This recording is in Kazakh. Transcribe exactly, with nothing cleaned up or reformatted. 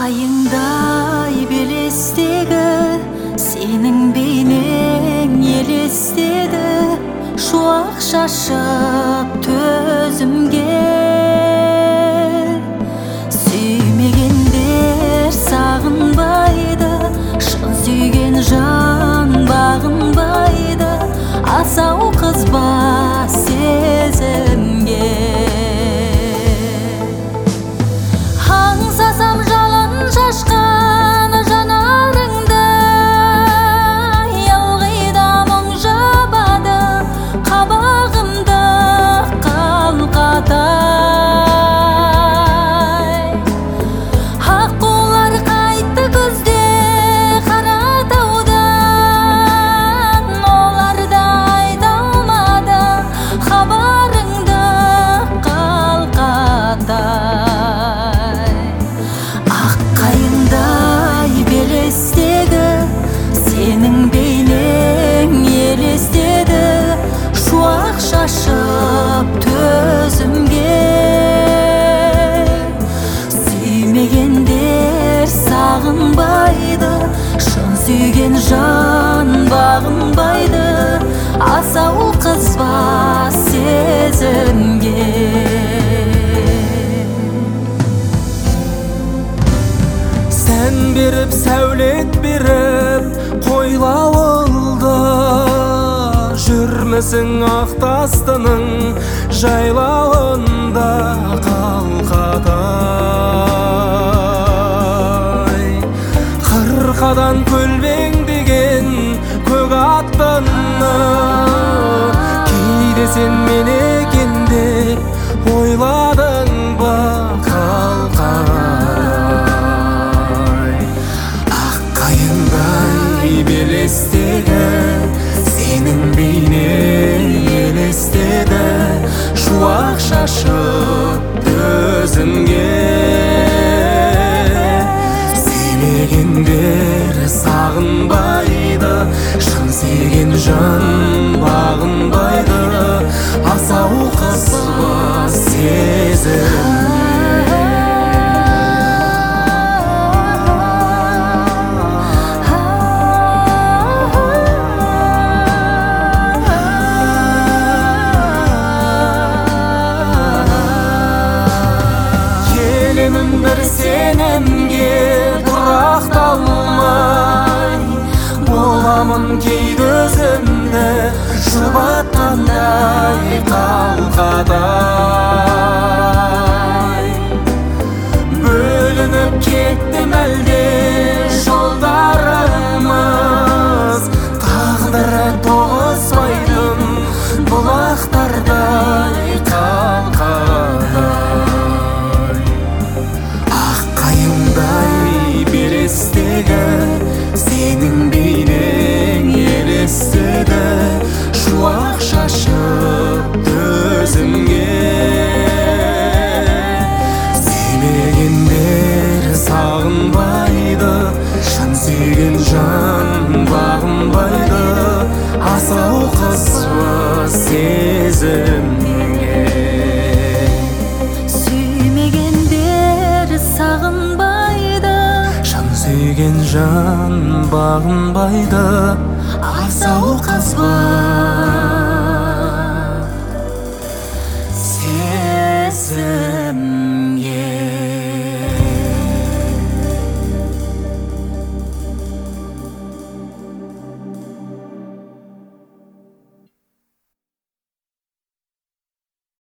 қайыңдай белестегі сенің бейнең елестеді, шуақ шашып төзімге. Сүймегендер сағынбайды, шын сүйген жан бағынбайды, асау қызба сезімге. Аңсасам жалын шашқан жанарыңды, ылғида мұң жабады қабағымды қалқатай. Аққулар қайтты күзде Қаратаудан, олар да айта алмады хабарыңды қалқатай. Белестегі сенің бейнең елестеді, шуақ шашып төзімге. Сүймегендер сағынбайды, шын сүйген жан бағынбайды, асау қызба сезімге. Сән беріп, сәулет беріп, қойлауылды, жүрмісің ақтастының жайлауында қалқатай. Қырқадан көлбеңдеген көк аттыны, кейде сен мен екен деп ойладың ба қалқатай. Белестегі сенің бейнең елестеді, шуақ шашып төзімге. Сүймегендер сағынбайды, шын сүйген жан бағынбайды, асау қызба сезімге. Бір сенімге тұрақталмай, боламын кейде өзімді жұбатқандай қалқадай. Бөлініп кеттім әлде жолдарымыз, тағдыры тоғыспайтын бұлақтардай қалқадай. Белестегі сенің бейнең елестеді, шуақ шашып төзімге. Сүймегендер сағынбайды, шын сүйген жан бағынбайды, асау қызба сезімге. Сүймегендер сағынбайды, сүйген жан бағынбайды, асау қызба сезім.